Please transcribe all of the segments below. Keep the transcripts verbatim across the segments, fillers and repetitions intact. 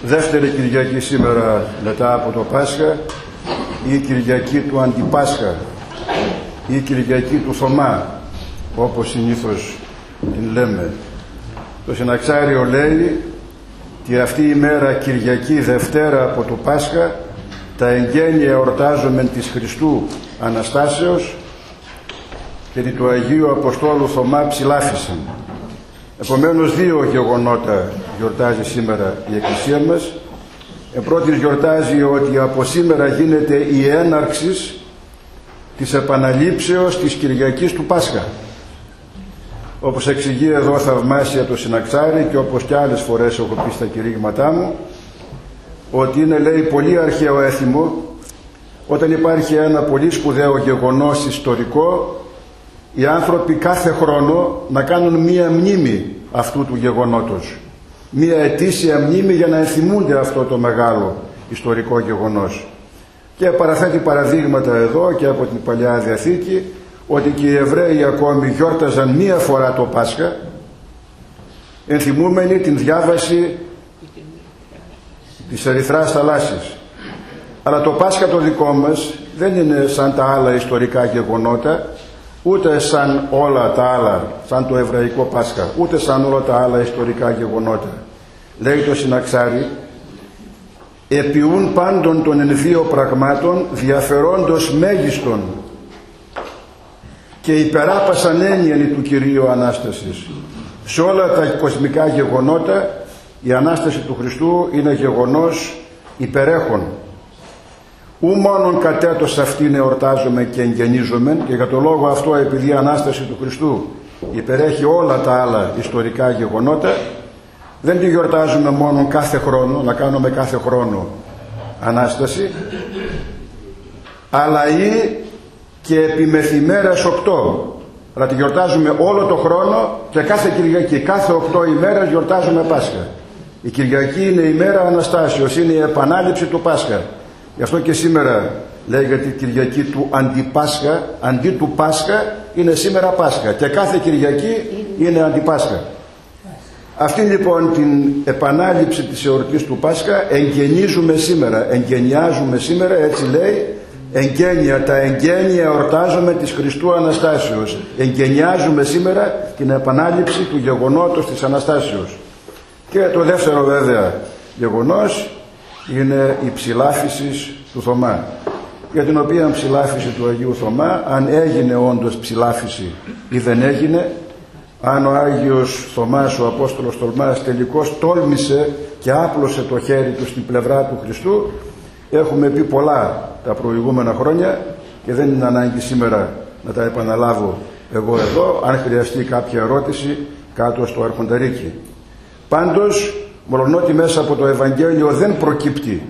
Δεύτερη Κυριακή σήμερα μετά από το Πάσχα, η Κυριακή του Αντιπάσχα, η Κυριακή του Θωμά, όπως συνήθως την λέμε. Το Συναξάριο λέει ότι αυτή η μέρα Κυριακή Δευτέρα από το Πάσχα τα εγγένεια εορτάζομεν της Χριστού Αναστάσεως και του Αγίου Αποστόλου Θωμά ψηλάφισαν. Επομένως δύο γεγονότα γιορτάζει σήμερα η Εκκλησία μας. Πρώτης γιορτάζει ότι από σήμερα γίνεται η έναρξη της επαναλήψεως της Κυριακής του Πάσχα. Όπως εξηγεί εδώ θαυμάσια το Συναξάρι και όπως και άλλες φορές έχω πει στα κηρύγματά μου, ότι είναι, λέει, πολύ αρχαίο έθιμο όταν υπάρχει ένα πολύ σπουδαίο γεγονός ιστορικό, οι άνθρωποι κάθε χρόνο να κάνουν μία μνήμη αυτού του γεγονότος, μία ετήσια μνήμη για να ενθυμούνται αυτό το μεγάλο ιστορικό γεγονός. Και παραθέτει παραδείγματα εδώ και από την Παλαιά Διαθήκη ότι και οι Εβραίοι ακόμη γιόρταζαν μία φορά το Πάσχα, ενθυμούμενοι την διάβαση της Ερυθράς θαλάσσης. Αλλά το Πάσχα το δικό μας δεν είναι σαν τα άλλα ιστορικά γεγονότα, ούτε σαν όλα τα άλλα, σαν το εβραϊκό Πάσχα, ούτε σαν όλα τα άλλα ιστορικά γεγονότα. Λέει το Συναξάρι, επιούν πάντων των εν δύο πραγμάτων διαφερόντος μέγιστον και υπεράπασαν έννοιαν του Κυρίου Ανάστασης. Σε όλα τα κοσμικά γεγονότα η Ανάσταση του Χριστού είναι γεγονός υπερέχον. Ού μόνον κατέτος αυτήν εορτάζομαι και εγγενίζομαι, και για το λόγο αυτό, επειδή η Ανάσταση του Χριστού υπερέχει όλα τα άλλα ιστορικά γεγονότα, δεν τη γιορτάζουμε μόνο κάθε χρόνο, να κάνουμε κάθε χρόνο Ανάσταση, αλλά ή και επιμεθημέρας οκτώ. Αλλά τη γιορτάζουμε όλο το χρόνο και κάθε Κυριακή, κάθε οκτώ ημέρες γιορτάζουμε Πάσχα. Η Κυριακή είναι η μέρα Αναστάσεως, είναι η επανάληψη του Πάσχα. Γι' αυτό και σήμερα λέγεται Κυριακή του Αντιπάσχα, αντί του Πάσχα είναι σήμερα Πάσχα και κάθε Κυριακή είναι Αντιπάσχα. Αυτή λοιπόν την επανάληψη της εορτής του Πάσχα εγγενίζουμε σήμερα, εγγενιάζουμε σήμερα, έτσι λέει, εγγένεια, τα εγγένεια εορτάζουμε της Χριστού Αναστάσεως. Εγγενιάζουμε σήμερα την επανάληψη του γεγονότος της Αναστάσεως. Και το δεύτερο βέβαια γεγονός είναι η ψηλάφιση του Θωμά, για την οποία ψηλάφιση του Αγίου Θωμά, αν έγινε όντως ψηλάφιση ή δεν έγινε, αν ο Άγιος Θωμάς, ο Απόστολος Θωμάς, τελικώς τόλμησε και άπλωσε το χέρι του στην πλευρά του Χριστού, έχουμε πει πολλά τα προηγούμενα χρόνια και δεν είναι ανάγκη σήμερα να τα επαναλάβω εγώ εδώ, αν χρειαστεί κάποια ερώτηση κάτω στο αρχονταρίκι. Πάντως, μολονότι μέσα από το Ευαγγέλιο δεν προκύπτει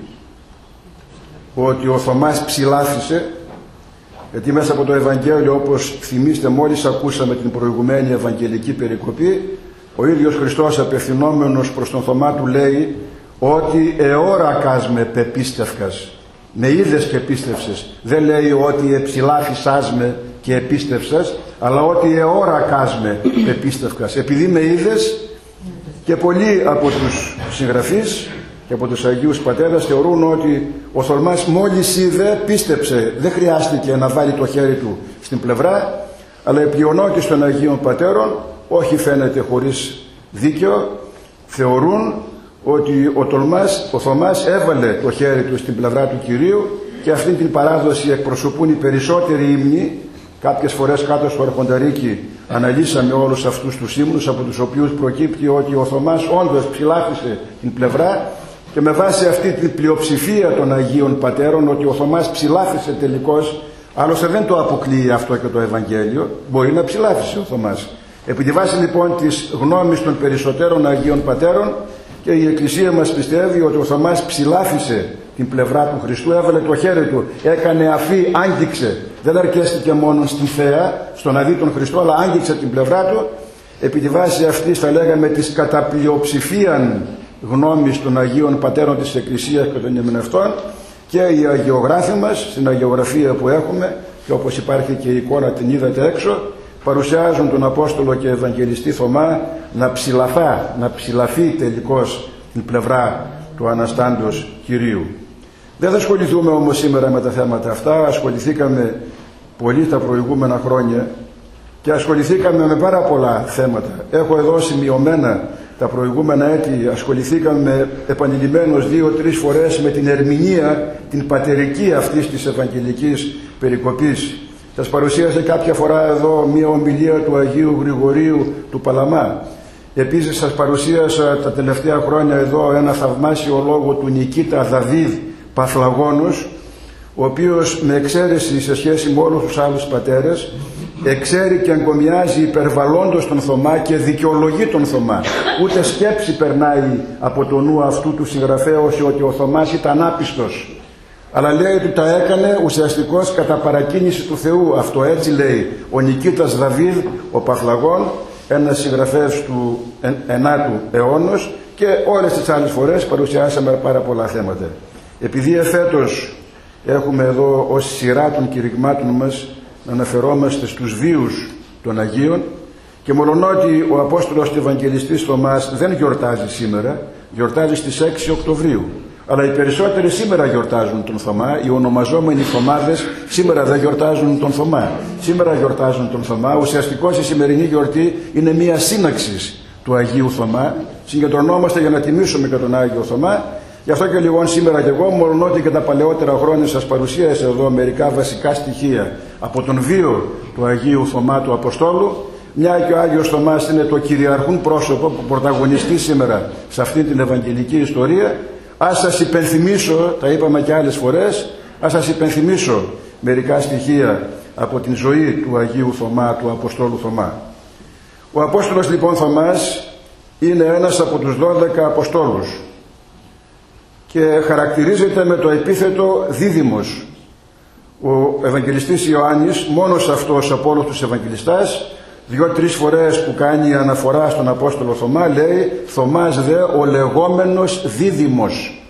ότι ο Θωμάς ψηλάφισε, γιατί μέσα από το Ευαγγέλιο, όπως θυμίστε μόλις ακούσαμε την προηγουμένη Ευαγγελική περικοπή, ο ίδιος Χριστός απευθυνόμενος προς τον Θωμά του λέει ότι εώρακας με πεπίστευκας, με είδες και πίστευσες. Δεν λέει ότι εψηλάφισάς με και επίστευσας, αλλά ότι εώρακας με πεπίστευκας, επειδή με είδες. Και πολλοί από τους συγγραφείς και από τους Αγίους Πατέρας θεωρούν ότι ο Θωμάς μόλις είδε πίστεψε, δεν χρειάστηκε να βάλει το χέρι του στην πλευρά, αλλά η πλειονότητα των Αγίων Πατέρων, όχι φαίνεται χωρίς δίκαιο, θεωρούν ότι ο, Τολμάς, ο Θωμάς έβαλε το χέρι του στην πλευρά του Κυρίου, και αυτή την παράδοση εκπροσωπούν οι περισσότεροι ύμνοι. Κάποιες φορές κάτω στο αρχονταρίκι αναλύσαμε όλους αυτούς τους ύμνους, από τους οποίους προκύπτει ότι ο Θωμάς όντως ψηλάφισε την πλευρά, και με βάση αυτή την πλειοψηφία των Αγίων Πατέρων ότι ο Θωμάς ψηλάφισε τελικώς, άλλωστε δεν το αποκλείει αυτό και το Ευαγγέλιο, μπορεί να ψηλάφισε ο Θωμάς. Επί τη βάση λοιπόν της γνώμης των περισσότερων Αγίων Πατέρων, και η Εκκλησία μας πιστεύει ότι ο Θωμάς ψηλάφισε την πλευρά του Χριστού, έβαλε το χέρι του, έκανε αφή, άγγιξε, δεν αρκέστηκε μόνο στην θέα, στο να δει τον Χριστό, αλλά άγγιξε την πλευρά του. Επί τη βάση αυτής, θα λέγαμε, της κατά πλειοψηφίαν γνώμης των Αγίων Πατέρων της Εκκλησίας και των υμνευτών, και οι αγιογράφοι μας, στην αγιογραφία που έχουμε, και όπως υπάρχει και η εικόνα, την είδατε έξω, παρουσιάζουν τον Απόστολο και Ευαγγελιστή Θωμά να ψηλαφά, να ψηλαφεί τελικώς την πλευρά του Αναστάντος Κυρίου. Δεν θα ασχοληθούμε όμως σήμερα με τα θέματα αυτά. Ασχοληθήκαμε πολύ τα προηγούμενα χρόνια και ασχοληθήκαμε με πάρα πολλά θέματα. Έχω εδώ σημειωμένα τα προηγούμενα έτη, ασχοληθήκαμε επανειλημμένως δύο-τρεις φορές με την ερμηνεία, την πατερική αυτής της Ευαγγελικής περικοπής. Σας παρουσίασε κάποια φορά εδώ μία ομιλία του Αγίου Γρηγορίου του Παλαμά. Επίσης σας παρουσίασα τα τελευταία χρόνια εδώ ένα θαυμάσιο λόγο του Νικήτα Δαβίδ Παφλαγόνος, ο οποίος με εξαίρεση σε σχέση με όλους τους άλλους πατέρες εξαίρει και εγκομιάζει υπερβαλλόντος τον Θωμά και δικαιολογεί τον Θωμά. Ούτε σκέψη περνάει από το νου αυτού του συγγραφέα ότι ο Θωμάς ήταν άπιστος, αλλά λέει ότι τα έκανε ουσιαστικώς κατά παρακίνηση του Θεού. Αυτό έτσι λέει ο Νικήτας Δαβίδ ο Παφλαγών, ένας συγγραφέας του ενάτου αιώνος, και όλες τις άλλες φορές παρουσιάσαμε πάρα πολλά θέματα. Επειδή εφέτος έχουμε εδώ ως σειρά των κηρυγμάτων μας να αναφερόμαστε στους βίους των Αγίων, και μολονότι ο Απόστολος και Ευαγγελιστής Θωμάς δεν γιορτάζει σήμερα, γιορτάζει στις έξι Οκτωβρίου, αλλά οι περισσότεροι σήμερα γιορτάζουν τον Θωμά. Οι ονομαζόμενοι Θωμάδες σήμερα δεν γιορτάζουν τον Θωμά, σήμερα γιορτάζουν τον Θωμά. Ουσιαστικώς η σημερινή γιορτή είναι μία σύναξη του Αγίου Θωμά. Συγκεντρωνόμαστε για να τιμήσουμε και τον Άγιο Θωμά. Γι' αυτό και λοιπόν σήμερα και εγώ, μολονότι και τα παλαιότερα χρόνια σας παρουσίασα εδώ μερικά βασικά στοιχεία από τον βίο του Αγίου Θωμά του Αποστόλου, μια και ο Άγιος Θωμάς είναι το κυριαρχούν πρόσωπο που πρωταγωνιστεί σήμερα σε αυτή την Ευαγγελική ιστορία, ας σας υπενθυμίσω, τα είπαμε και άλλες φορές, ας σας υπενθυμίσω μερικά στοιχεία από την ζωή του Αγίου Θωμά, του Αποστόλου Θωμά. Ο Απόστολος λοιπόν Θωμάς είναι ένας από τους δώδεκα Αποστόλους και χαρακτηρίζεται με το επίθετο δίδυμος. Ο Ευαγγελιστής Ιωάννης, μόνος αυτός από όλους τους Ευαγγελιστάς, δύο-τρεις φορές που κάνει αναφορά στον Απόστολο Θωμά, λέει «Θωμάς δε ο λεγόμενος δίδυμος».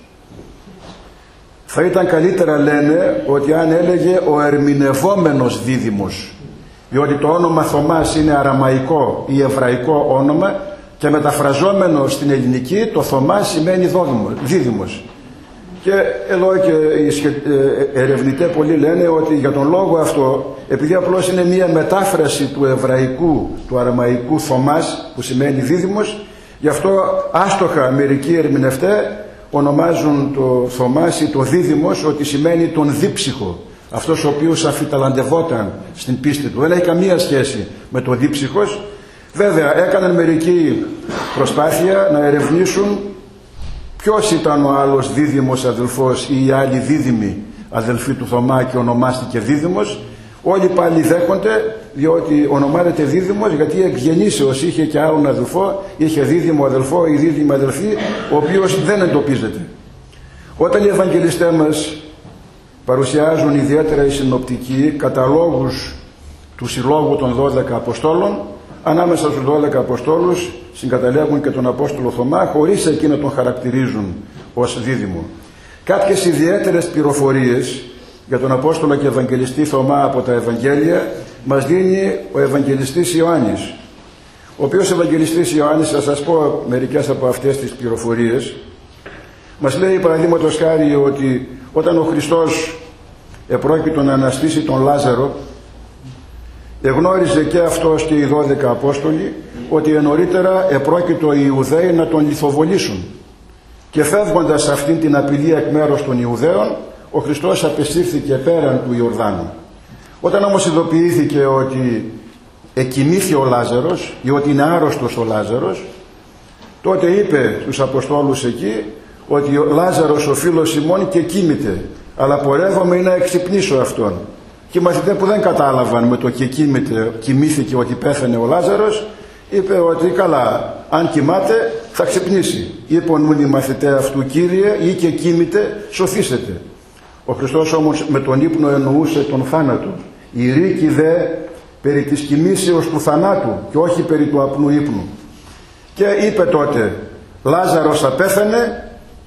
Θα ήταν καλύτερα, λένε, ότι αν έλεγε ο ερμηνευόμενος δίδυμος, διότι το όνομα Θωμάς είναι αραμαϊκό ή εβραϊκό όνομα και μεταφραζόμενο στην ελληνική το Θωμάς σημαίνει δίδυμος. Και εδώ και οι ερευνητές πολλοί λένε ότι για τον λόγο αυτό, επειδή απλώς είναι μία μετάφραση του εβραϊκού, του αραμαϊκού Θωμάς που σημαίνει δίδυμος, γι' αυτό άστοχα μερικοί ερμηνευτές ονομάζουν το Θωμάς ή το δίδυμος ότι σημαίνει τον δίψυχο, αυτός ο οποίος αφιταλαντευόταν στην πίστη του. Δεν έχει καμία σχέση με το δίψυχος. Βέβαια έκαναν μερικοί προσπάθεια να ερευνήσουν ποιος ήταν ο άλλος δίδυμος αδελφός ή η άλλη δίδυμη αδελφή του Θωμά και ονομάστηκε δίδυμος. Όλοι πάλι δέχονται, διότι ονομάζεται δίδυμος γιατί εκ γεννήσεως είχε και άλλον αδελφό, είχε δίδυμο αδελφό ή δίδυμη αδελφή, ο οποίος δεν εντοπίζεται. Όταν οι Ευαγγελιστές μας παρουσιάζουν ιδιαίτερα οι συνοπτικοί καταλόγους του συλλόγου των δώδεκα Αποστόλων, ανάμεσα στους δώδεκα Αποστόλους συγκαταλέγουν και τον Απόστολο Θωμά, χωρίς εκεί να τον χαρακτηρίζουν ως δίδυμο. Κάποιες ιδιαίτερες πληροφορίες για τον Απόστολο και Ευαγγελιστή Θωμά από τα Ευαγγέλια μας δίνει ο Ευαγγελιστής Ιωάννης, ο οποίος Ευαγγελιστής Ιωάννης, θα σας πω μερικές από αυτές τις πληροφορίες. Μας λέει παραδείγματος χάρη ότι όταν ο Χριστός επρόκειτο να αναστήσει τον Λάζαρο, εγνώριζε και αυτός και οι δώδεκα Απόστολοι ότι νωρίτερα επρόκειτο οι Ιουδαίοι να τον λιθοβολήσουν, και φεύγοντας αυτήν την απειλή εκ μέρους των Ιουδαίων, ο Χριστός απεσύρθηκε πέραν του Ιορδάνου. Όταν όμως ειδοποιήθηκε ότι εκοιμήθη ο Λάζαρος ή ότι είναι άρρωστος ο Λάζαρος, τότε είπε στους Αποστόλους εκεί ότι ο Λάζαρος ο φίλος ημών και κοίμηται, αλλά πορεύομαι να εξυπνήσω αυτόν. Και οι μαθητές που δεν κατάλαβαν με το και κοίμηται, κοιμήθηκε ότι πέθανε ο Λάζαρος, είπε ότι καλά, αν κοιμάται θα ξυπνήσει. Είπαν οι μαθητές αυτού, Κύριε, ή και κοίμηται, σωθήσετε. Ο Χριστός όμως με τον ύπνο εννοούσε τον θάνατο. Η ρίκη δε περί της κοιμήσεως του θανάτου και όχι περί του απνού ύπνου. Και είπε τότε, Λάζαρος απέθανε,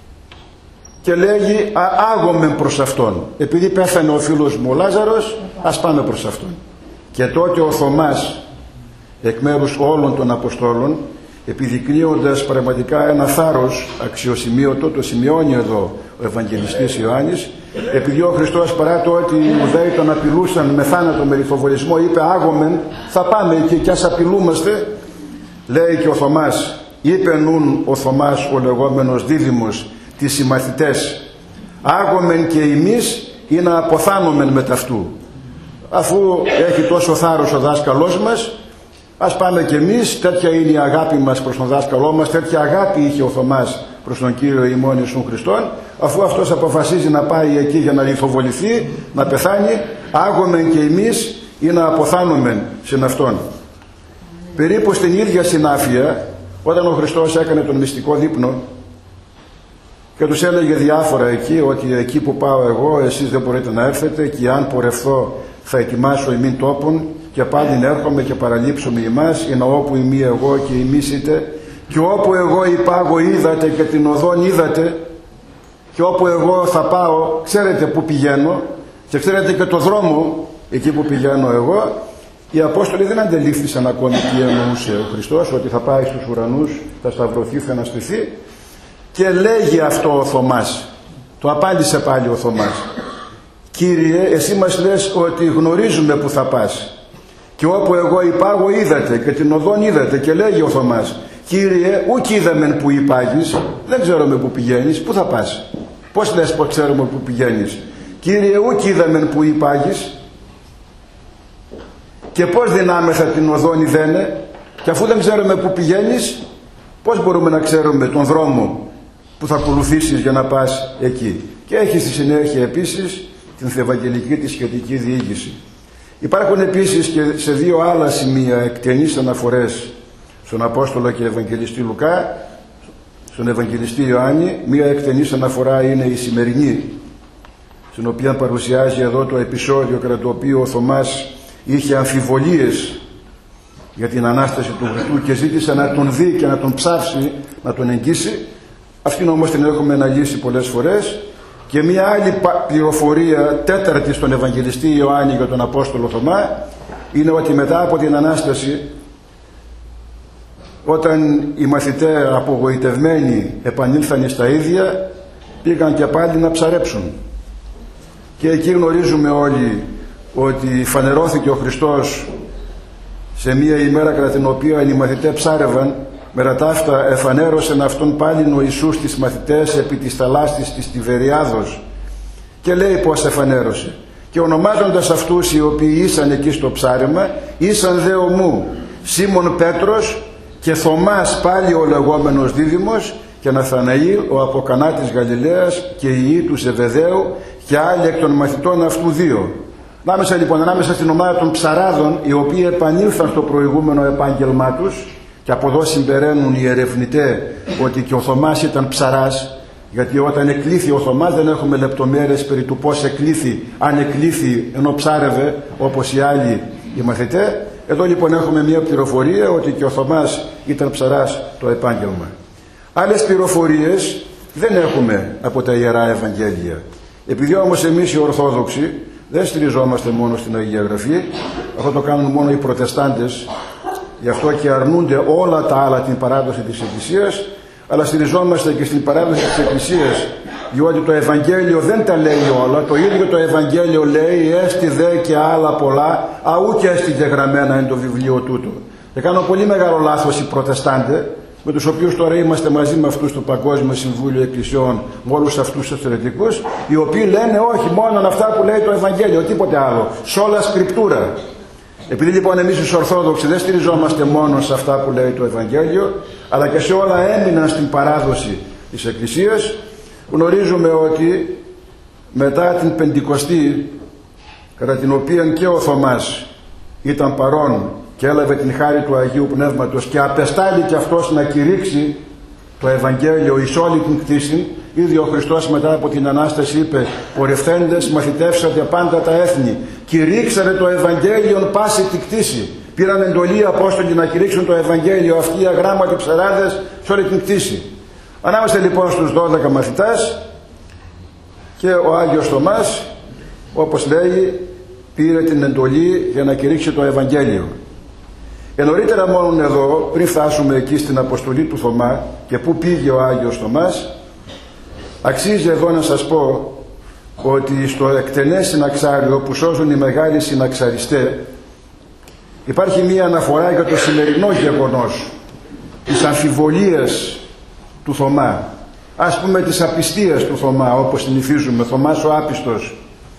και λέγει άγομεν προς αυτόν. Επειδή πέθανε ο φίλος μου ο Λάζαρος, ας πάμε προς αυτόν. Και τότε ο Θωμάς, εκ μέρους όλων των Αποστόλων, επιδεικνύοντας πραγματικά ένα θάρρος αξιοσημείωτο, το σημειώνει εδώ ο Ευαγγελιστής Ιωάννης, επειδή ο Χριστός, παρά το ότι οι Ιουδαίοι τον απειλούσαν με θάνατο, με λιθοβολισμό, είπε άγομεν, θα πάμε εκεί και ας απειλούμαστε, λέει και ο Θωμάς, είπε νουν ο Θωμάς ο λεγόμενος δίδυμος τις συμμαθητές, άγομεν και εμείς ή να αποθάνομεν με ταυτού. Αφού έχει τόσο θάρρος ο δάσκαλός μας, ας πάμε κι εμείς, τέτοια είναι η αγάπη μας προς τον δάσκαλό μας, τέτοια αγάπη είχε ο Θωμάς προς τον Κύριο ημών Ιησούν Χριστόν, αφού αυτός αποφασίζει να πάει εκεί για να λιθοβοληθεί, να πεθάνει, άγομεν και εμείς ή να αποθάνομεν συν αυτόν. Περίπου στην ίδια συνάφεια, όταν ο Χριστός έκανε τον μυστικό δείπνο και τους έλεγε διάφορα εκεί, ότι εκεί που πάω εγώ εσείς δεν μπορείτε να έρθετε, και αν πορευθώ θα ετοιμάσω ημίν τόπον, και πάλι έρχομαι και παραλείψομαι ημάς, είναι όπου ημί εγώ και ημείς είτε, και όπου εγώ υπάγω είδατε και την οδόν είδατε, και όπου εγώ θα πάω ξέρετε που πηγαίνω και ξέρετε και το δρόμο εκεί που πηγαίνω εγώ. Οι Απόστολοι δεν αντελήφθησαν ακόμη τι εννοούσε ο Χριστός, ότι θα πάει στους ουρανούς, θα σταυρωθεί, θα αναστηθεί, και λέγει αυτό ο Θωμάς, το απάντησε πάλι ο Θωμάς, Κύριε, εσύ μας λες ότι γνωρίζουμε που θα πας, και όπου εγώ υπάγω είδατε και την οδόν είδατε, και λέγει ο Θωμάς, Κύριε, ούκ είδαμεν που υπάγεις, δεν ξέρουμε που πηγαίνεις, πού θα πας? Πώς λες πως ξέρουμε που πηγαίνεις? Κύριε, ούκ είδαμεν που υπάγεις, και πώς δυνάμεθα την οδόν ιδένε, και αφού δεν ξέρουμε που πηγαίνεις, πώς μπορούμε να ξέρουμε τον δρόμο που θα ακολουθήσεις για να πας εκεί? Και έχει στη συνέχεια επίσης την Ευαγγελική τη σχετική διήγηση. Υπάρχουν επίσης και σε δύο άλλα σημεία εκτενείς αναφορές στον Απόστολο και Ευαγγελιστή Λουκά, στον Ευαγγελιστή Ιωάννη. Μία εκτενής αναφορά είναι η σημερινή, στην οποία παρουσιάζει εδώ το επεισόδιο κατά το οποίο ο Θωμάς είχε αμφιβολίες για την Ανάσταση του Χριστού και ζήτησε να τον δει και να τον ψάψει, να τον εγγύσει. Αυτήν όμως την έχουμε αναλύσει πολλές φορές. Και μια άλλη πληροφορία, τέταρτη στον Ευαγγελιστή Ιωάννη για τον Απόστολο Θωμά, είναι ότι μετά από την Ανάσταση, όταν οι μαθητές απογοητευμένοι επανήλθαν στα ίδια, πήγαν και πάλι να ψαρέψουν. Και εκεί γνωρίζουμε όλοι ότι φανερώθηκε ο Χριστός σε μία ημέρα κατά την οποία οι μαθητές ψάρευαν. Μετά τα αυτά εφανέρωσεν αυτόν πάλιν ο Ιησούς τις μαθητές επί της θαλάσσης της Τιβεριάδος, και λέει πως εφανέρωσε, και ονομάζοντας αυτούς οι οποίοι ήσαν εκεί στο ψάρεμα, ήσαν δε ομού Σίμων Πέτρος και Θωμάς πάλι ο λεγόμενος δίδυμος, και Ναθαναήλ ο από Κανά της Γαλιλαίας, και οι ιοί του Ζεβεδαίου, και άλλοι εκ των μαθητών αυτού δύο. Ανάμεσα λοιπόν, ανάμεσα στην ομάδα των ψαράδων, οι οποίοι επανήλθαν στο προηγούμενο επάγγελμά τους, και από εδώ συμπεραίνουν οι ερευνητές ότι και ο Θωμάς ήταν ψαράς, γιατί όταν εκλήθη ο Θωμάς δεν έχουμε λεπτομέρειες περί του πώς εκλήθη, αν εκλήθη ενώ ψάρευε όπως οι άλλοι οι μαθητές. Εδώ λοιπόν έχουμε μια πληροφορία ότι και ο Θωμάς ήταν ψαράς το επάγγελμα. Άλλες πληροφορίες δεν έχουμε από τα Ιερά Ευαγγέλια. Επειδή όμως εμείς οι Ορθόδοξοι δεν στηριζόμαστε μόνο στην Αγία Γραφή, αυτό το κάνουν μόνο οι Προτεστάντες, γι' αυτό και αρνούνται όλα τα άλλα την παράδοση της Εκκλησίας, αλλά στηριζόμαστε και στην παράδοση της Εκκλησίας, διότι το Ευαγγέλιο δεν τα λέει όλα. Το ίδιο το Ευαγγέλιο λέει, έστι δε και άλλα πολλά, αού και έστι και γραμμένα είναι το βιβλίο τούτο. Και κάνω πολύ μεγάλο λάθος οι Προτεστάντες, με τους οποίους τώρα είμαστε μαζί με αυτούς του Παγκόσμιο Συμβούλιο Εκκλησιών, με όλους αυτούς τους αιρετικούς, οι οποίοι λένε όχι, μόνο αυτά που λέει το Ευαγγέλιο, τίποτε άλλο, σόλα σκριπτούρα. Επειδή λοιπόν εμείς οι Ορθόδοξοι δεν στηριζόμαστε μόνο σε αυτά που λέει το Ευαγγέλιο, αλλά και σε όλα έμειναν στην παράδοση της Εκκλησίας, γνωρίζουμε ότι μετά την Πεντηκοστή, κατά την οποία και ο Θωμάς ήταν παρόν και έλαβε την χάρη του Αγίου Πνεύματος και απεστάλλει και αυτός να κηρύξει το Ευαγγέλιο εις όλη την κτήση, ήδη ο Χριστός μετά από την Ανάσταση είπε, πορευθέντες μαθητεύσατε πάντα τα έθνη, κηρύξατε το Ευαγγέλιο πάση τη κτήση. Πήραν εντολή οι Απόστολοι να κηρύξουν το Ευαγγέλιο, αυτοί οι αγράμματοι ψαράδες σε όλη την κτήση. Ανάμεσα λοιπόν στους δώδεκα μαθητάς και ο Άγιος Θωμάς, όπως λέει, πήρε την εντολή για να κηρύξει το Ευαγγέλιο. Ε, νωρίτερα μόνο εδώ, πριν φτάσουμε εκεί στην αποστολή του Θωμά και πού πήγε ο Άγιος Θωμάς, αξίζει εδώ να σας πω ότι στο εκτενές συναξάριο που σώζουν οι μεγάλοι συναξαριστές υπάρχει μία αναφορά για το σημερινό γεγονός της αμφιβολίας του Θωμά, ας πούμε της απιστίας του Θωμά, όπως συνηθίζουμε, Θωμάς ο άπιστος.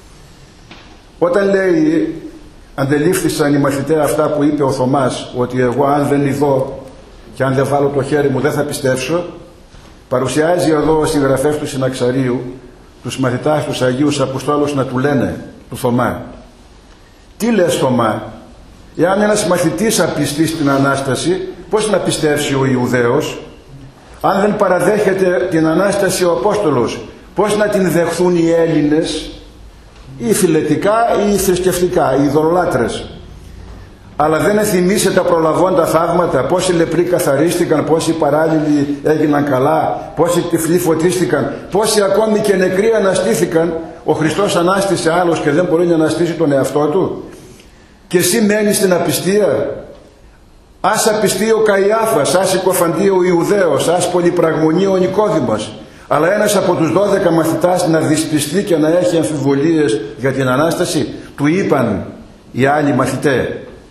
Όταν λέει, αντελήφθησαν οι μαθητές αυτά που είπε ο Θωμάς, ότι εγώ αν δεν ειδώ και αν δεν βάλω το χέρι μου δεν θα πιστέψω, παρουσιάζει εδώ ο συγγραφέας του συναξαρίου τους μαθητάς τους Αγίους Αποστόλους να του λένε του Θωμά, τι λες Θωμά, εάν ένας μαθητής απιστεί στην Ανάσταση, πώς να πιστέψει ο Ιουδαίος? Αν δεν παραδέχεται την Ανάσταση ο Απόστολος, πώς να την δεχθούν οι Έλληνες, ή φιλετικά ή θρησκευτικά, οι ειδωλολάτρες? Αλλά δεν θυμίσαι τα προλαβώντα θαύματα, πόσοι λεπροί καθαρίστηκαν, πόσοι παράλληλοι έγιναν καλά, πόσοι τυφλοί φωτίστηκαν, πόσοι ακόμη και νεκροί αναστήθηκαν. Ο Χριστός ανάστησε άλλος και δεν μπορεί να αναστήσει τον εαυτό του. Και εσύ μένεις στην απιστία. Ας απιστεί ο Καϊάφας, ας υποφαντεί ο Ιουδαίος, ας πολυπραγμονεί ο Νικόδημος. Αλλά ένας από τους δώδεκα μαθητάς να δυσπιστεί και να έχει αμφιβολίες για την Ανάσταση, του είπαν οι άλλοι μαθητές.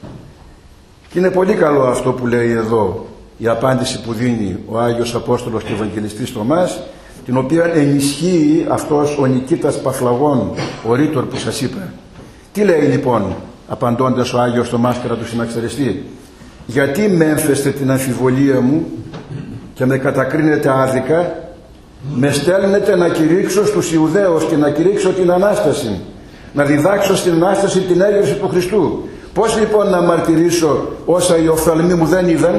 Και είναι πολύ καλό αυτό που λέει εδώ, η απάντηση που δίνει ο Άγιος Απόστολος και Ευαγγελιστής Θωμάς, την οποία ενισχύει αυτός ο Νικήτας Παφλαγών, ο ρήτορ που σας είπα. Τι λέει λοιπόν, απαντώντας ο Άγιος Θωμάς κατά του συναξαριστή? Γιατί με έμφεστε την αμφιβολία μου και με κατακρίνετε άδικα, με στέλνετε να κηρύξω στους Ιουδαίους και να κηρύξω την Ανάσταση, να διδάξω στην Ανάσταση την έγερση του Χριστού. Πώς λοιπόν να μαρτυρήσω όσα οι οφθαλμοί μου δεν είδαν?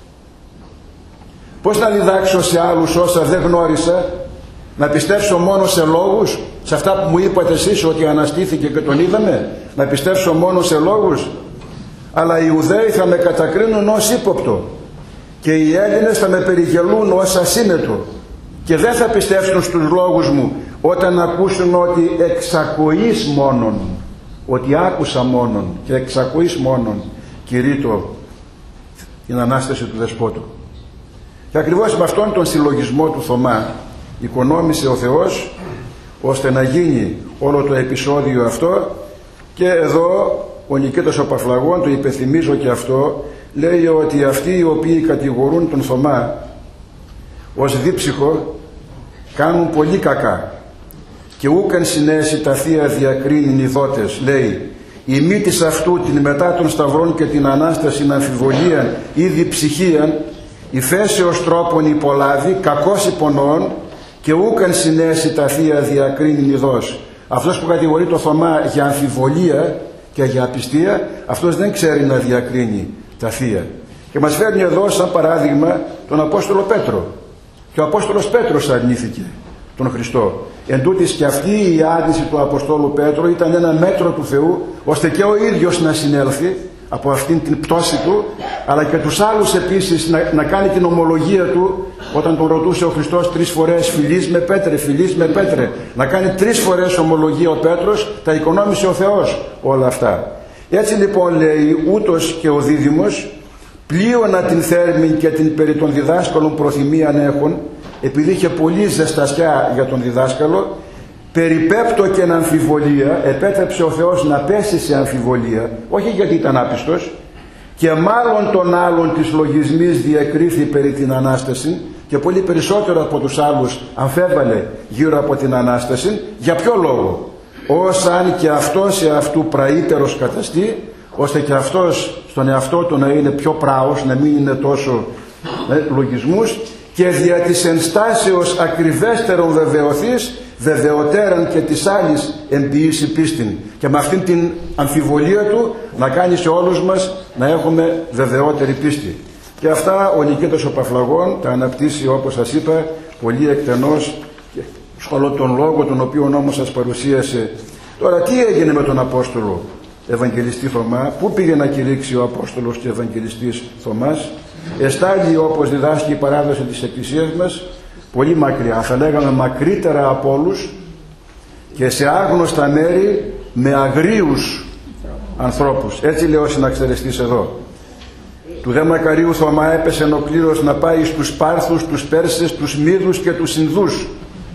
Πώς να διδάξω σε άλλους όσα δεν γνώρισα? Να πιστέψω μόνο σε λόγους, σε αυτά που μου είπατε εσείς ότι αναστήθηκε και τον είδαμε? Να πιστέψω μόνο σε λόγους? Αλλά οι Ιουδαίοι θα με κατακρίνουν ως ύποπτο και οι Έλληνες θα με περιγελούν ως ασύνετο και δεν θα πιστέψουν στους λόγους μου όταν ακούσουν ότι εξακοής μόνον, ότι άκουσα μόνον και εξακοής μόνον κηρύττω την Ανάσταση του Δεσπότου. Και ακριβώς με αυτόν τον συλλογισμό του Θωμά οικονόμησε ο Θεός ώστε να γίνει όλο το επεισόδιο αυτό. Και εδώ ο Νικήτας ο Παφλαγών, το υπενθυμίζω και αυτό, λέει ότι αυτοί οι οποίοι κατηγορούν τον Θωμά ως δίψυχο κάνουν πολύ κακά και ούκαν συνέσει τα θεία διακρίνην ειδότες. Λέει, η μύτης αυτού την μετά των Σταυρών και την Ανάσταση αμφιβολίαν ή διψυχίαν, η φέσεως τρόπον υπολάβει, κακός υπονοών και ούκαν συνέσει τα θεία διακρίνην ειδός. Αυτός που κατηγορεί το Θωμά για αμφιβολία και για απιστία, αυτός δεν ξέρει να διακρίνει τα θεία. Και μας φέρνει εδώ σαν παράδειγμα τον Απόστολο Πέτρο. Και ο Απόστολος Πέτρος αρνήθηκε τον Χριστό. Εν τούτοις και αυτή η άντιση του Αποστόλου Πέτρου ήταν ένα μέτρο του Θεού, ώστε και ο ίδιος να συνέλθει από αυτήν την πτώση του, αλλά και τους άλλους επίσης να, να κάνει την ομολογία του όταν τον ρωτούσε ο Χριστός τρεις φορές, φιλείς με Πέτρε, φιλείς με Πέτρε, να κάνει τρεις φορές ομολογία ο Πέτρος, τα οικονόμησε ο Θεός όλα αυτά. Έτσι λοιπόν λέει, ούτως και ο Δίδυμος, πλείωνα την θέρμην και την περί των διδάσκαλων προθυμίαν έχουν, επειδή είχε πολύ ζεστασιά για τον διδάσκαλο, περιπέπτω και εν αμφιβολία, επέτρεψε ο Θεός να πέσει σε αμφιβολία, όχι γιατί ήταν άπιστος, και μάλλον των άλλων της λογισμής διεκρίθη περί την Ανάσταση, και πολύ περισσότερο από τους άλλους αμφέβαλε γύρω από την Ανάσταση. Για ποιο λόγο? Ως αν και αυτός σε αυτού πραήτερος καταστεί, ώστε και αυτός στον εαυτό του να είναι πιο πράος, να μην είναι τόσο ε, λογισμούς, και δια της ενστάσεως ακριβέστερον βεβαιωθείς, βεβαιωτέραν και της άλλης εμποιήσει πίστην. Και με αυτήν την αμφιβολία του να κάνει σε όλους μας να έχουμε βεβαιότερη πίστη. Και αυτά ο Νικήτας ο Παφλαγών τα αναπτύσσει, όπως σας είπα, πολύ εκτενώς και όλο τον λόγο τον οποίο όμως σας παρουσίασε. Τώρα τι έγινε με τον Απόστολο Ευαγγελιστή Θωμά? Πού πήγε να κηρύξει ο Απόστολος και Ευαγγελιστής Θωμάς? Εστάλει, όπως διδάσκει η παράδοση της Εκκλησίας μας, πολύ μακριά, θα λέγαμε μακρύτερα από όλους, και σε άγνωστα μέρη με αγρίους ανθρώπους. Έτσι λέει ο συναξαριστής εδώ. Του δε Μακαρίου Θωμά έπεσε ο κλήρος να πάει στους Πάρθους, τους Πέρσες, τους Μίδους και τους Ινδούς.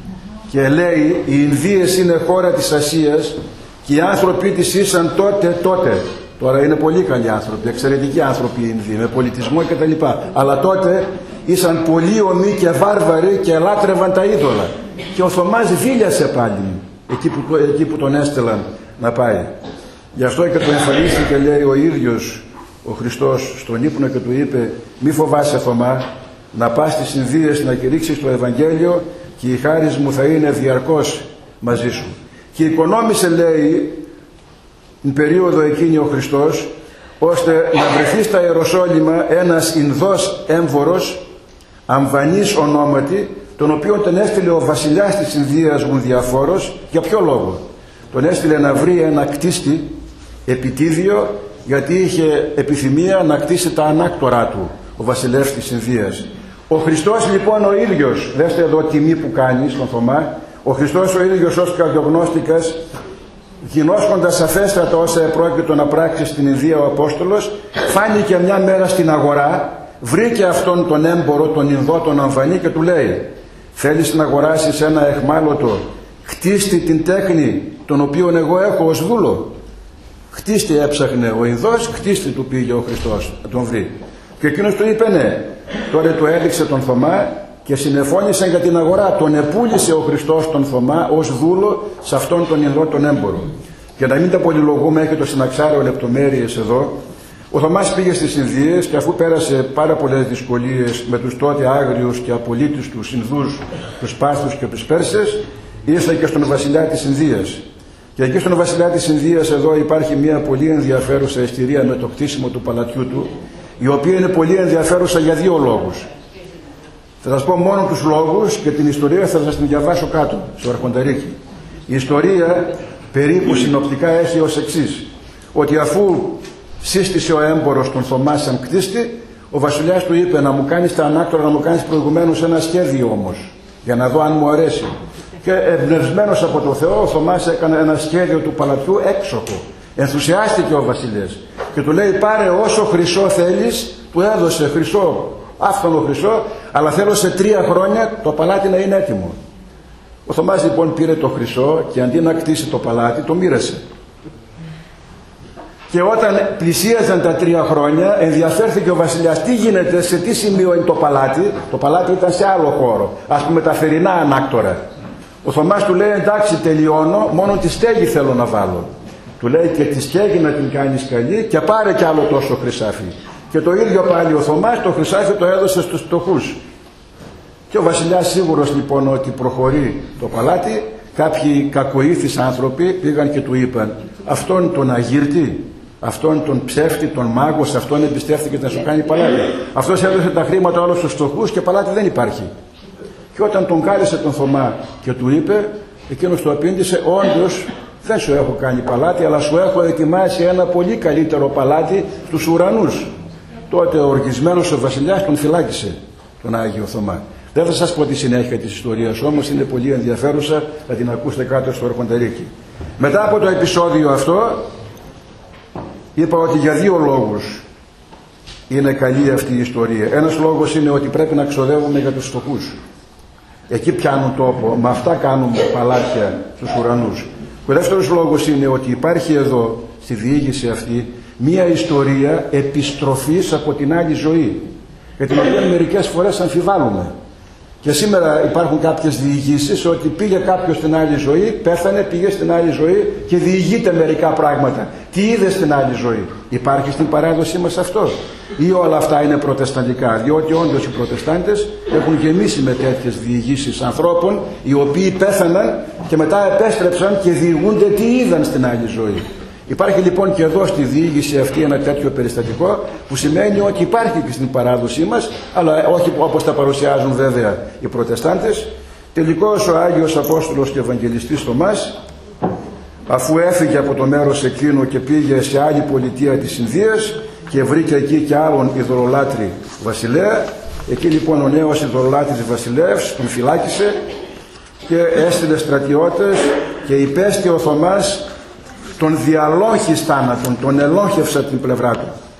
Και λέει, οι Ινδίες είναι χώρα της Ασίας και οι άνθρωποι της ήσαν τότε τότε. Τώρα είναι πολύ καλοί άνθρωποι, εξαιρετικοί άνθρωποι οι Ινδοί, με πολιτισμό κτλ. Αλλά τότε ήσαν πολύ ομοί και βάρβαροι και λάτρευαν τα είδωλα. Και ο Θωμάς βίλιασε πάλι εκεί που, εκεί που τον έστελαν να πάει. Γι' αυτό και τον εμφανίστηκε, λέει, ο ίδιος ο Χριστός στον ύπνο και του είπε, μη φοβάσαι Θωμά, να πας στις Ινδίες να κηρύξεις το Ευαγγέλιο και η χάρις μου θα είναι διαρκώς μαζί σου. Και οικονόμησε, λέει, την περίοδο εκείνη ο Χριστός, ώστε να βρεθεί στα Ιεροσόλυμα ένας Ινδός έμβορος, Αμβανής ονόματι, τον οποίο τον έστειλε ο βασιλιάς της Ινδίας Μουνδιαφόρος. Για ποιο λόγο? Τον έστειλε να βρει ένα κτίστη επιτίδιο, γιατί είχε επιθυμία να κτίσει τα ανάκτορά του ο βασιλεύς της Ινδίας. Ο Χριστός λοιπόν ο ίδιος, δέστε εδώ τιμή που κάνει στον Θωμά, ο Χριστός ο ίδιος ως καρδιογνώστικας, γινώσκοντας σαφέστατα όσα επρόκειτο να πράξει στην Ινδία ο Απόστολος, φάνηκε μια μέρα στην αγορά, βρήκε αυτόν τον έμπορο, τον Ινδό, τον Αμβανή, και του λέει, θέλεις να αγοράσεις ένα εχμάλωτο, χτίστη την τέχνη τον οποίον εγώ έχω ως δούλο? Χτίστη έψαχνε ο Ινδός, χτίστη του πήγε ο Χριστός να τον βρει. Και εκείνος του είπε ναι. Τώρα του έδειξε τον Θωμά και συνεφώνησαν για την αγορά. Τον επούλησε ο Χριστός τον Θωμά ως δούλο σε αυτόν τον Ινδό τον έμπορο. Για να μην τα πολυλογούμε, έχει το συναξάριο λεπτομέρειες εδώ. Ο Θωμάς πήγε στις Ινδίες και αφού πέρασε πάρα πολλές δυσκολίες με τους τότε άγριους και απολύτιστους Ινδούς, τους Πάρθους και τους Πέρσες, ήρθε και στον βασιλιά της Ινδίας. Και εκεί στον βασιλιά της Ινδίας εδώ υπάρχει μια πολύ ενδιαφέρουσα ιστορία με το κτίσιμο του παλατιού του, η οποία είναι πολύ ενδιαφέρουσα για δύο λόγους. Θα σας πω μόνο τους λόγους και την ιστορία θα σας την διαβάσω κάτω στο Αρχονταρίκι. Η ιστορία περίπου συνοπτικά έχει ως εξής, ότι αφού σύστησε ο έμπορος τον Θωμά σαν κτίστη, ο βασιλιάς του είπε να μου κάνεις τα ανάκτορα, να μου κάνεις προηγουμένως ένα σχέδιο όμως, για να δω αν μου αρέσει. Και εμπνευσμένος από το Θεό, ο Θωμάς έκανε ένα σχέδιο του παλατιού έξοχο. Ενθουσιάστηκε ο βασιλιάς και του λέει, πάρε όσο χρυσό θέλεις. Του έδωσε χρυσό, άφθονο χρυσό, αλλά θέλω σε τρία χρόνια το παλάτι να είναι έτοιμο. Ο Θωμάς λοιπόν πήρε το χρυσό και αντί να κτίσει το παλάτι, το μοίρασε. Και όταν πλησίαζαν τα τρία χρόνια, ενδιαφέρθηκε ο βασιλιάς, τι γίνεται, σε τι σημείο είναι το παλάτι. Το παλάτι ήταν σε άλλο χώρο, ας πούμε τα θερινά ανάκτορα. Ο Θωμάς του λέει, εντάξει, τελειώνω, μόνο τη στέγη θέλω να βάλω. Του λέει, και τη στέγη να την κάνεις καλή και πάρε κι άλλο τόσο χρυσάφι. Και το ίδιο πάλι ο Θωμάς, το χρυσάφι το έδωσε στους φτωχούς. Και ο βασιλιάς, σίγουρος λοιπόν ότι προχωρεί το παλάτι, κάποιοι κακοήθεις άνθρωποι πήγαν και του είπαν, αυτόν τον αγύρτη, αυτόν τον ψεύτη, τον μάγο, σε αυτόν εμπιστεύτηκε να σου κάνει παλάτι. Αυτός έδωσε τα χρήματα όλους στους φτωχούς και παλάτι δεν υπάρχει. Και όταν τον κάλεσε τον Θωμά και του είπε, εκείνος του απήντησε, όντως δεν σου έχω κάνει παλάτι, αλλά σου έχω ετοιμάσει ένα πολύ καλύτερο παλάτι στους ουρανούς. Τότε ο οργισμένος ο βασιλιάς τον φυλάκισε, τον Άγιο Θωμά. Δεν θα σας πω τη συνέχεια της ιστορίας, όμως είναι πολύ ενδιαφέρουσα, θα την ακούσετε κάτω στο Αρχονταρίκι. Μετά από το επεισόδιο αυτό, είπα ότι για δύο λόγους είναι καλή αυτή η ιστορία. Ένας λόγος είναι ότι πρέπει να ξοδεύουμε για τους φτωχούς. Εκεί πιάνουν τόπο, με αυτά κάνουμε παλάτια στους ουρανούς. Ο δεύτερος λόγος είναι ότι υπάρχει εδώ στη διήγηση αυτή μία ιστορία επιστροφής από την άλλη ζωή, για την οποία μερικές φορές αμφιβάλλουμε. Και σήμερα υπάρχουν κάποιες διηγήσεις ότι πήγε κάποιος στην άλλη ζωή, πέθανε, πήγε στην άλλη ζωή και διηγείται μερικά πράγματα. Τι είδε στην άλλη ζωή? Υπάρχει στην παράδοσή μας αυτό? Ή όλα αυτά είναι προτεσταντικά? Διότι όντως οι προτεστάντες έχουν γεμίσει με τέτοιες διηγήσεις ανθρώπων οι οποίοι πέθαναν και μετά επέστρεψαν και διηγούνται τι είδαν στην άλλη ζωή. Υπάρχει λοιπόν και εδώ στη διήγηση αυτή ένα τέτοιο περιστατικό, που σημαίνει ότι υπάρχει και στην παράδοσή μας, αλλά όχι όπως τα παρουσιάζουν βέβαια οι προτεστάντες. Τελικώς ο Άγιος Απόστολος και Ευαγγελιστής Θωμάς, αφού έφυγε από το μέρος εκείνο και πήγε σε άλλη πολιτεία της Ινδίας και βρήκε εκεί και άλλον ειδωλολάτρη βασιλέα, εκεί λοιπόν ο νέος ειδωλολάτρης βασιλεύς τον φυλάκισε και έστειλε στρατιώτες και υπέστη ο Θωμάς τον διαλόγχης θάνατον, τον ελόγχευσε από την πλευρά του.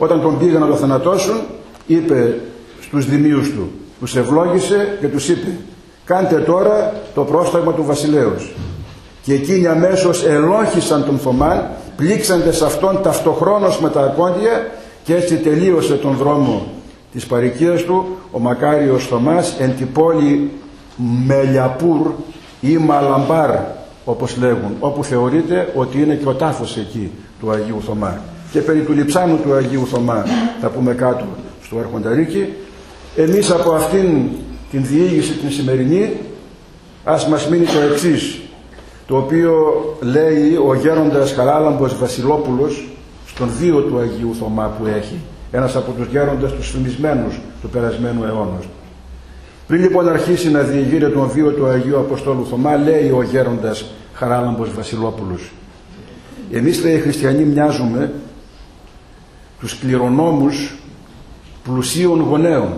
Όταν τον πήγαν να το θανατώσουν, είπε στους δημίους του, τους ευλόγησε και τους είπε: κάντε τώρα το πρόσταγμα του βασιλέως. Και εκείνοι αμέσως ελόγχησαν τον Θωμά, πλήξαντε σε αυτόν ταυτοχρόνως με τα αρκόντια, και έτσι τελείωσε τον δρόμο της παροικίας του ο μακάριος Θωμάς εν την πόλη Μελιαπούρ ή Μαλαμπάρ, όπως λέγουν, όπου θεωρείται ότι είναι και ο τάφος εκεί του Αγίου Θωμά. Και περί του λειψάνου του Αγίου Θωμά θα πούμε κάτω στο Αρχονταρίκι. Εμείς από αυτήν την διήγηση την σημερινή ας μας μείνει το εξής, το οποίο λέει ο γέροντας Χαράλαμπος Βασιλόπουλος στον βίο του Αγίου Θωμά που έχει, ένας από τους γέροντες τους φημισμένους του περασμένου αιώνα. Πριν λοιπόν αρχίσει να διηγείται τον βίο του Αγίου Αποστόλου Θωμά, λέει ο γέροντας Χαράλαμπος Βασιλόπουλος: εμείς, λέει, οι χριστιανοί μοιάζουμε τους κληρονόμους πλουσίων γονέων,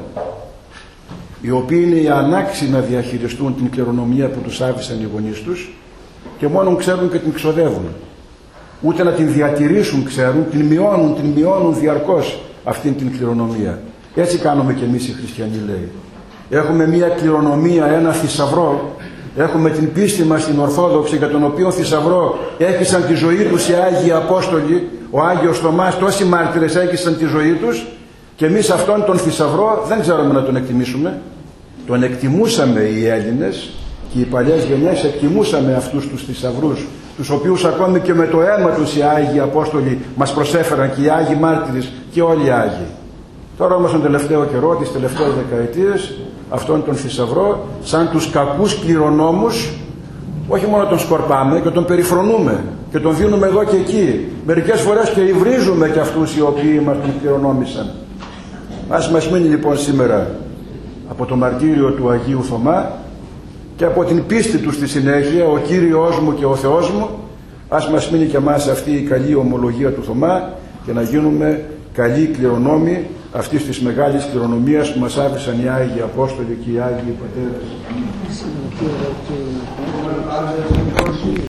οι οποίοι είναι οι ανάξιοι να διαχειριστούν την κληρονομία που τους άφησαν οι γονείς τους και μόνο ξέρουν και την ξοδεύουν. Ούτε να την διατηρήσουν ξέρουν, την μειώνουν, την μειώνουν διαρκώς αυτήν την κληρονομία. Έτσι κάνουμε και εμείς οι χριστιανοί, λέει. Έχουμε μία κληρονομία, ένα θησαυρό. Έχουμε την πίστη μας την Ορθόδοξη, για τον οποίο θησαυρό έκυσαν τη ζωή τους οι Άγιοι Απόστολοι, ο Άγιος Θωμάς, τόσοι μάρτυρες έκυσαν τη ζωή τους, και εμείς αυτόν τον θησαυρό δεν ξέρουμε να τον εκτιμήσουμε. Τον εκτιμούσαμε οι Έλληνες και οι παλιές γενιές εκτιμούσαμε αυτούς τους θησαυρούς, τους οποίους ακόμη και με το αίμα τους οι Άγιοι Απόστολοι μας προσέφεραν, και οι Άγιοι Μάρτυρες και όλοι οι Άγιοι. Τώρα όμως τον τελευταίο καιρό, τις τελευταίες δεκαετίες, αυτόν τον θησαυρό, σαν τους κακούς κληρονόμους, όχι μόνο τον σκορπάμε και τον περιφρονούμε και τον δίνουμε εδώ και εκεί. Μερικές φορές και υβρίζουμε και αυτούς οι οποίοι μας τον κληρονόμησαν. Ας μας μείνει λοιπόν σήμερα από το μαρτύριο του Αγίου Θωμά και από την πίστη του στη συνέχεια, ο Κύριος μου και ο Θεός μου, ας μας μείνει και εμάς αυτή η καλή ομολογία του Θωμά και να γίνουμε καλοί κληρονόμοι αυτής της μεγάλης κληρονομίας που μας άφησαν οι Άγιοι Απόστολοι και οι Άγιοι Πατέρες.